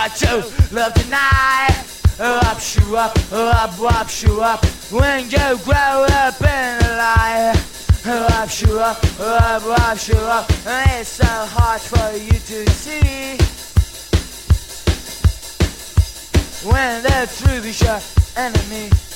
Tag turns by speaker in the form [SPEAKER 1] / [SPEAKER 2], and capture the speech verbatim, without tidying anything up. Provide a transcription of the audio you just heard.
[SPEAKER 1] got to love tonight. Up, shoe up, up, up, shoe up. When you grow up in a lie. Up, shoe up, up, up, shoe up. And it's so hard for you to see when the truth is your enemy.